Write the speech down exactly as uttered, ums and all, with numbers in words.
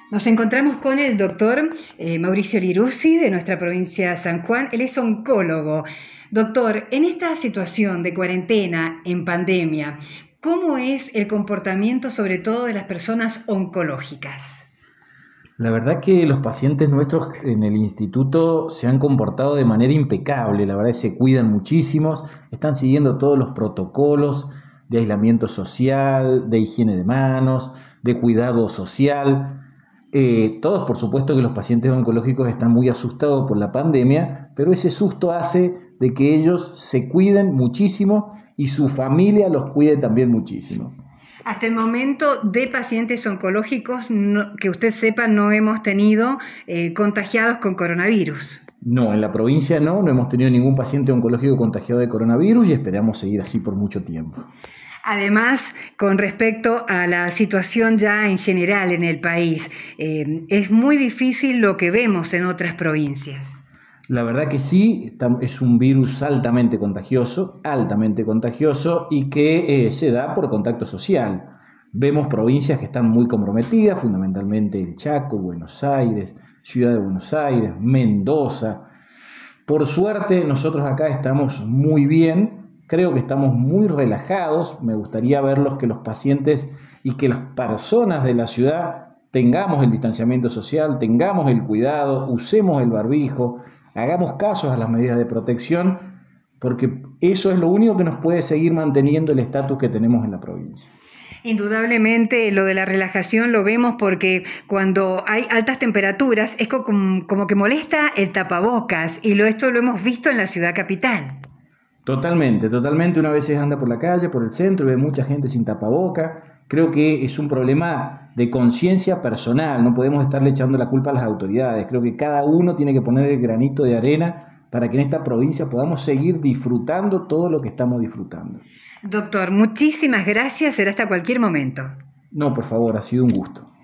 Nos encontramos con el doctor eh, Mauricio Liruzzi de nuestra provincia de San Juan. Él es oncólogo. Doctor, en esta situación de cuarentena, en pandemia, ¿cómo es el comportamiento sobre todo de las personas oncológicas? La verdad que los pacientes nuestros en el instituto se han comportado de manera impecable, la verdad que se cuidan muchísimos, están siguiendo todos los protocolos de aislamiento social, de higiene de manos, de cuidado social. Eh, todos, por supuesto que los pacientes oncológicos están muy asustados por la pandemia, pero ese susto hace de que ellos se cuiden muchísimo y su familia los cuide también muchísimo. Hasta el momento de pacientes oncológicos, no, que usted sepa, no hemos tenido eh, contagiados con coronavirus. No, en la provincia no, no hemos tenido ningún paciente oncológico contagiado de coronavirus y esperamos seguir así por mucho tiempo. Además, con respecto a la situación ya en general en el país, eh, es muy difícil lo que vemos en otras provincias. La verdad que sí, es un virus altamente contagioso, altamente contagioso y que eh, se da por contacto social. Vemos provincias que están muy comprometidas, fundamentalmente el Chaco, Buenos Aires, Ciudad de Buenos Aires, Mendoza. Por suerte, nosotros acá estamos muy bien. Creo que estamos muy relajados, me gustaría verlos que los pacientes y que las personas de la ciudad tengamos el distanciamiento social, tengamos el cuidado, usemos el barbijo, hagamos caso a las medidas de protección, porque eso es lo único que nos puede seguir manteniendo el estatus que tenemos en la provincia. Indudablemente lo de la relajación lo vemos porque cuando hay altas temperaturas es como, como que molesta el tapabocas y lo, esto lo hemos visto en la ciudad capital. Totalmente, totalmente. Una vez anda por la calle, por el centro, y ve mucha gente sin tapaboca. Creo que es un problema de conciencia personal, no podemos estarle echando la culpa a las autoridades. Creo que cada uno tiene que poner el granito de arena para que en esta provincia podamos seguir disfrutando todo lo que estamos disfrutando. Doctor, muchísimas gracias, será hasta cualquier momento. No, por favor, ha sido un gusto.